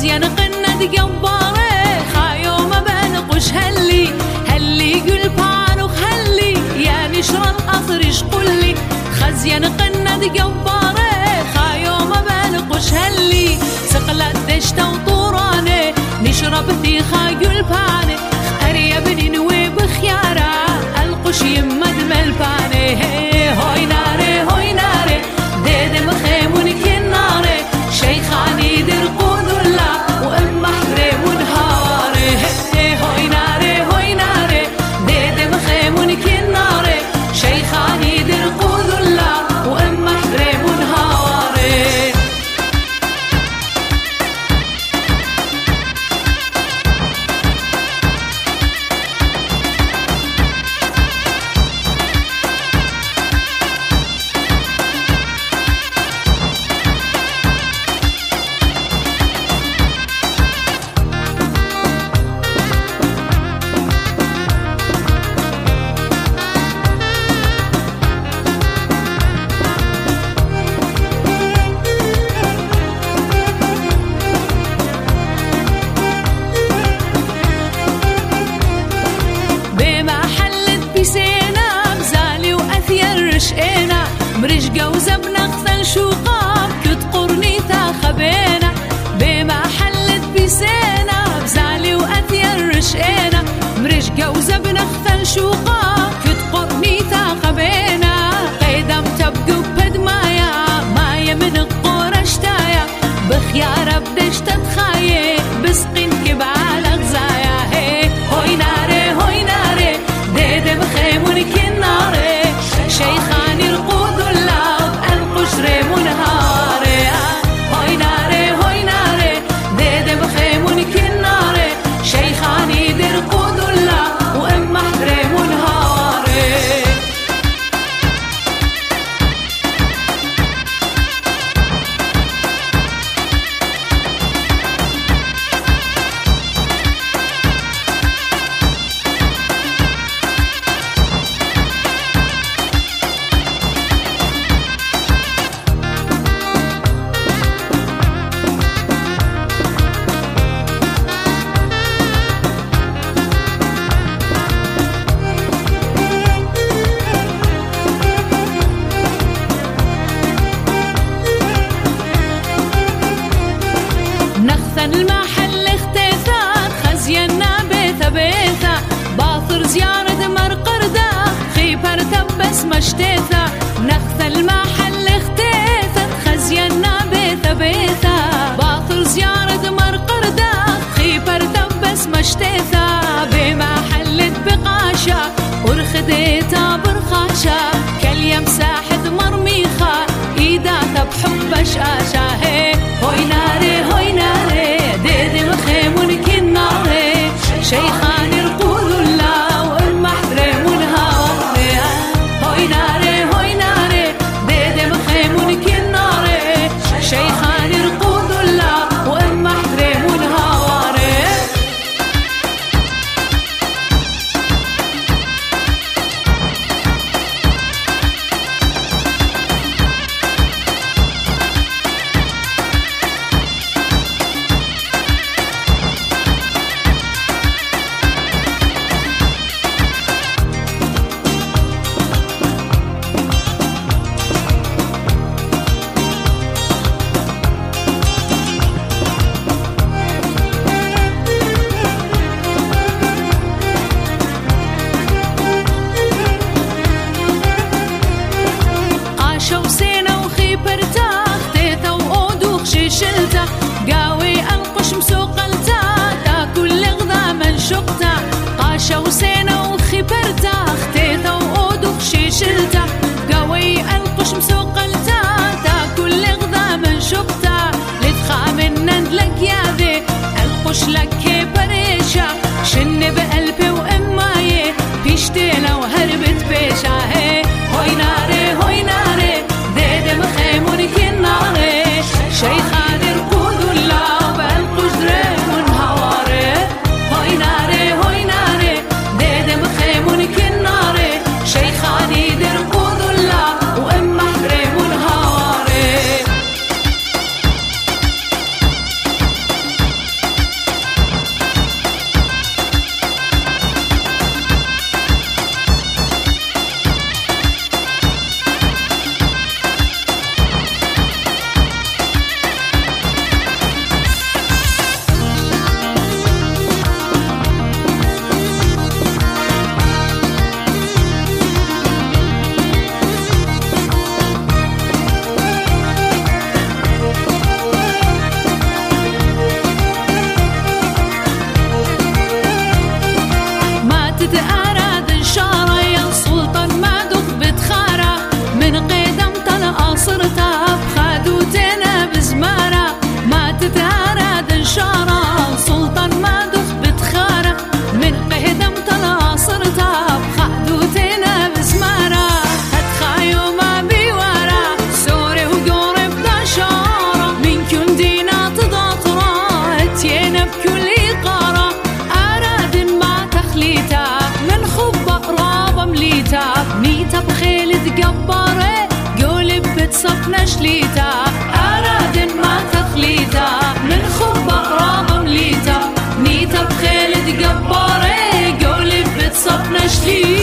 خزين قند جباري خايوم بنقش هلي قل بانوخ هلي يا نشر القصر شقلي خزين قند جباري خايوم بنقش هلي سقلت دشت وطوراني نشرب في خايل باني أريا بني نوي بخيارة القش يمد ملباني هوي ناري ديد مخيمون كناري شيخاني درقود الله وام محري ونهاري هوي ناري ديد مخيمون كناري شيخاني درقود الله وام محري ونهاري مرج جوزة بنغثل شوقا كتقرني تاخبينا بما حلت بسينا بزعلي وأثير رشقينا مرج جوزة بنغثل شوقا كتقرني تاخبينا قيدم تبقى بد مايا من القورة اشتايا بخيارة بدش تتخايل بسقين كبعال غزايا هوي ناري ديدي بخيموني كناري شيخاني رقود الله القشري منهاري هوي ناري ديدي بخيموني كناري شيخاني درقود الله وام محري منهاري المحل اختيثات خزينا بيثا باطر زيارة مرقردة خيبر تبس مشتيثة نخث المحل اختيثات خزينا بيثا باطر زيارة مرقردة خيبر تبس مشتيثة بمحل بقاشة ورخديتا برخاشة كاليم ساحة مرميخة إيداتا بحب شاشة هوي ناري ديدي مخيمون كناري شيخاني رقود الله والمحري منهاري هوي ناري ديدي مخيمون كناري شيخاني رقود الله والمحري منهاري قاوي القش مسوقلتا تاكل غذا من شقتا قاشا وسينا وخبرتا اختيتا وأودوخ شيشلتا قاوي القش مسوقلتا تاكل غذا من شقتا لتخا من ندلك يا ذي القش لك بريشا شن بقلبي وإماي بيشتينا وهربت بيشا هوي ناري ديدي مخيموني كناري شيخاني ركود الله بالقدر من هواري هوي ناري نيتا بخيل تقبره قولب بتصفنا شليتا أراد ما تخليتا من خب أقراب مليتا نيتا بخيل تقبره قولب بتصفنا شليتا